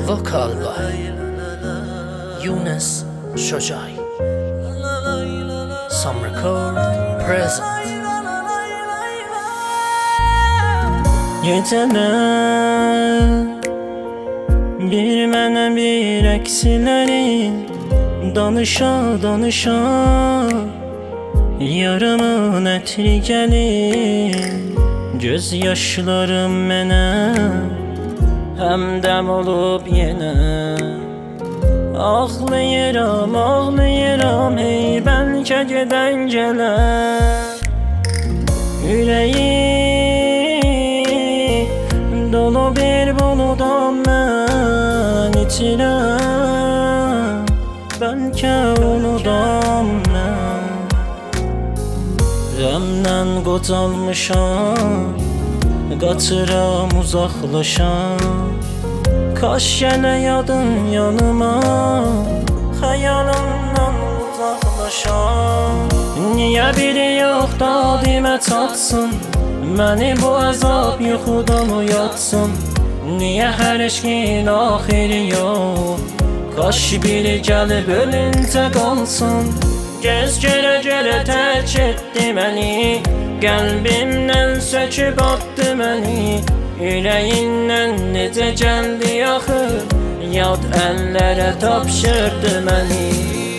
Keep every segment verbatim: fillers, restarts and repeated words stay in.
Vokal by Yunus Shojai. Some record present. Geceler bir mənə bir əksiləri danışa danışa yarımın ətri gəlir. Göz yaşlarım mənə həmdəm olub yenə. Ağlayıram, ağlayıram, hey bəlkə gedən gələr. Ürəyi dolu bir buludam mən içirəm. Bəlkə unudam mən. Qəmdən qocalmışam, qaçıram uzaqlaşam. Kaş gələ yadın yanıma, xəyalımdan uzaqlaşam. Niyə biri yox da demə çatsın, məni bu əzab yuxudan oyatsın. Niyə hər eşkin axiri yox, kaş biri gəlib ölüncə qalsın. Göz görə görə tərk etdi məni, qəlbimdən söküb atdı məni. Ürəyindən necə gəldi axı, yad əllərə tapşırdı məni.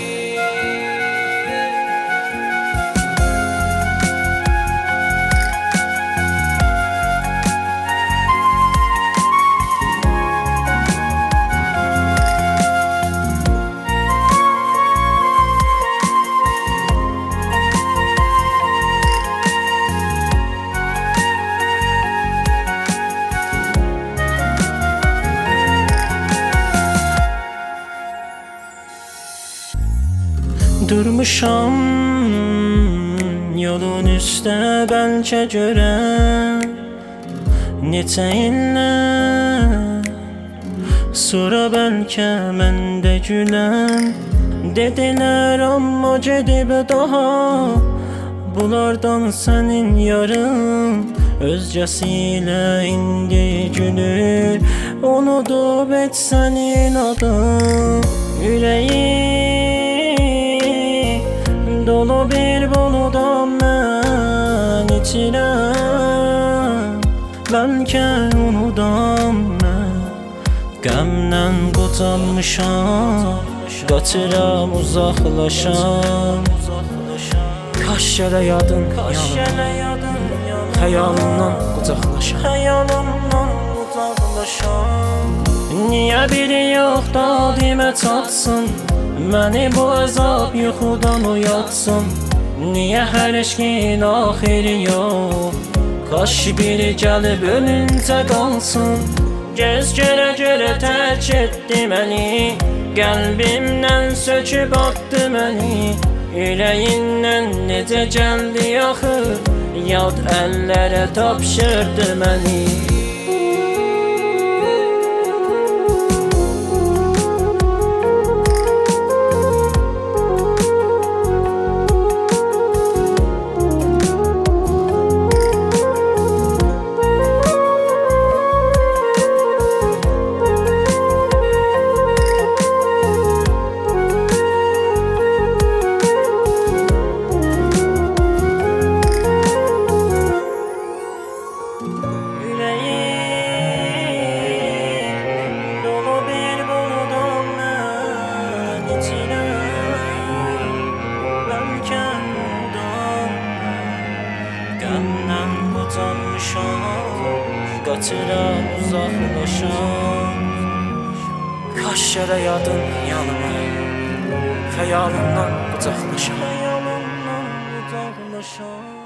Durmuşam yolun üstə bəlkə görəm neçə illər, sonra bəlkə mən də güləm. Dedilər amma gedib daha bunlardan sənin yarın özcəsi ilə indi gülür. Unudub et sənin adın. Ürəyi dolu bir buludam mən içirəm. Bəlkə unudam mən. Qəmdən qocalmışam, qaçıram uzaqlaşam. Kaş gələ yadın yanıma, xəyalımdan qucaqlaşam. Xəyalımdan qucaqlaşam. Niyə biri yox da demə çatsın, məni bu əzab yuxudan oyatsın. Niyə hər eşkin axiri yox, kaş biri gəlib ölüncə qalsın. Göz görə görə tərk etdi məni, qəlbimdən söküb atdı məni. Ürəyindən necə gəldi axı, yad əllərə tapşırdı məni. Qəmdən qocalmışam, qaçıram uzaqlaşam. Kaş gələ yadın yanıma, xəyalımdan qucaqlaşam.